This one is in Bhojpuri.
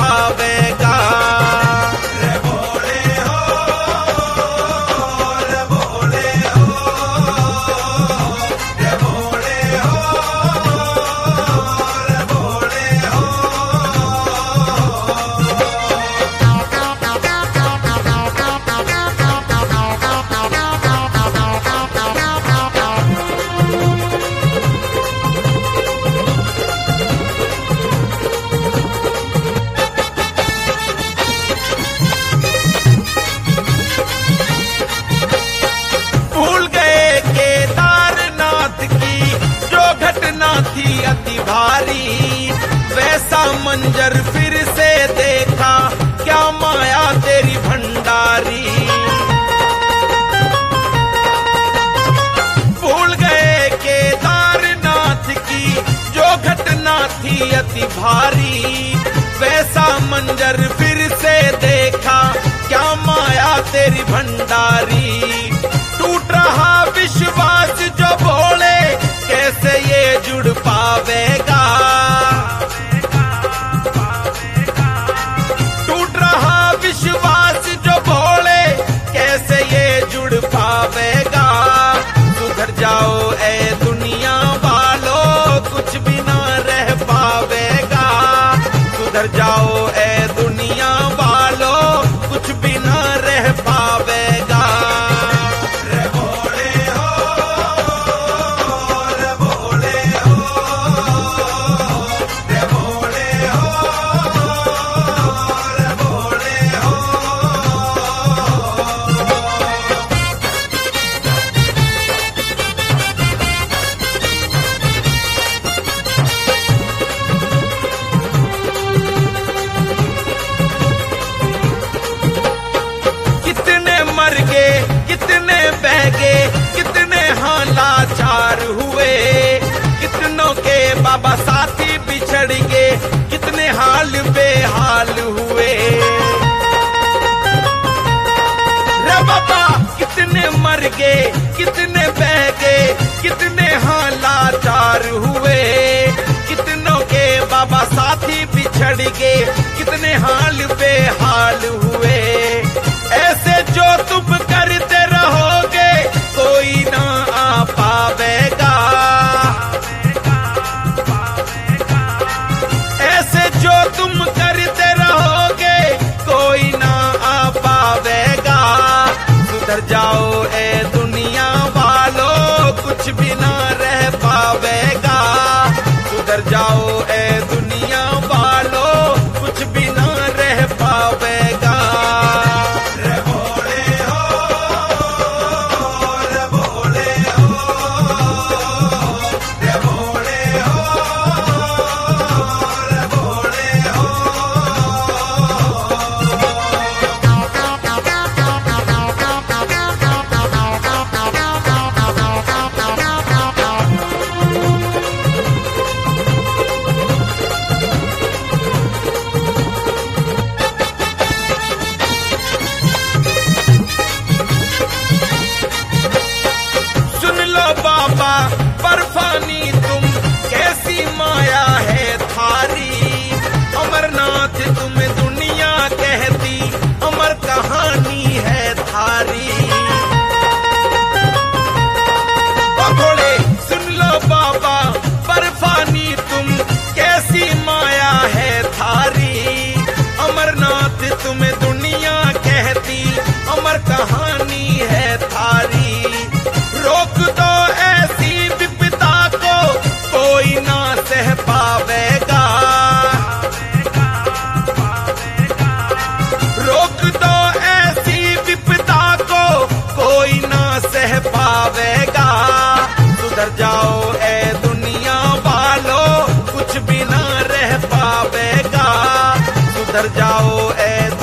पावेगा। रे भोले हो, रे भोले हो, रे भोले हो, रे भोले हो। भूल गए केदारनाथ की जो घटना थी अति भारी, वैसा मंजर फिर से देखा क्या माया तेरी भंडारी। भूल गए केदारनाथ की जो घटना थी अति भारी, वैसा मंजर फिर से देखा क्या माया तेरी भंडारी। टूट रहा विश्वास जो भोले कैसे ये जुड़ पावेगा। टूट रहा विश्वास जो भोले कैसे ये जुड़ पावेगा। सुधर जाओ ए दुनिया वालों कुछ भी ना रह पावेगा। सुधर जाओ ए दुनिया वालों कुछ भी ना रह पावेगा। रे भोले हो, रे भोले हो, रे भोले हो, रे भोले हो। कितने मर गए कितने बह गए कितने हाँ लाचार हुए। कितनों के बाबा साथी बिछड़ गए कितने हाल बेहाल हुए। रे बाबा कितने मर गए कितने बह गए कितने हाँ लाचार हुए। कितनों के बाबा साथी बिछड़ गए कितने हाल बेहाल हुए। ऐसे जो तुम करते रहोगे कोई ना आ पावेगा। ऐसे जो तुम करते रहोगे कोई ना आ पावेगा। सुधर जाओ ए दुनिया वालों कुछ भी ना रह पावेगा। सुधर जाओ ए दुनिया वालों कुछ भी ना रह पावेगा। रे भोले हो, रे भोले हो, रे भोले हो, रे भोले हो। सुन लो बाबा बर्फानी तुम कैसी माया है थारी। अमरनाथ तुम्हें दुनिया कहती अमर कहानी है थारी। ओ भोले सुन लो बाबा बर्फानी तुम कैसी माया है थारी। अमरनाथ तुम्हें दुनिया कहती अमर कहानी है थारी। रोक दो ऐसी विपदा को कोई ना सह पावेगा। रोक दो ऐसी विपदा को कोई ना सह पावेगा। सुधर जाओ ए दुनिया वालों कुछ भी ना रह पावेगा। सुधर जाओ ए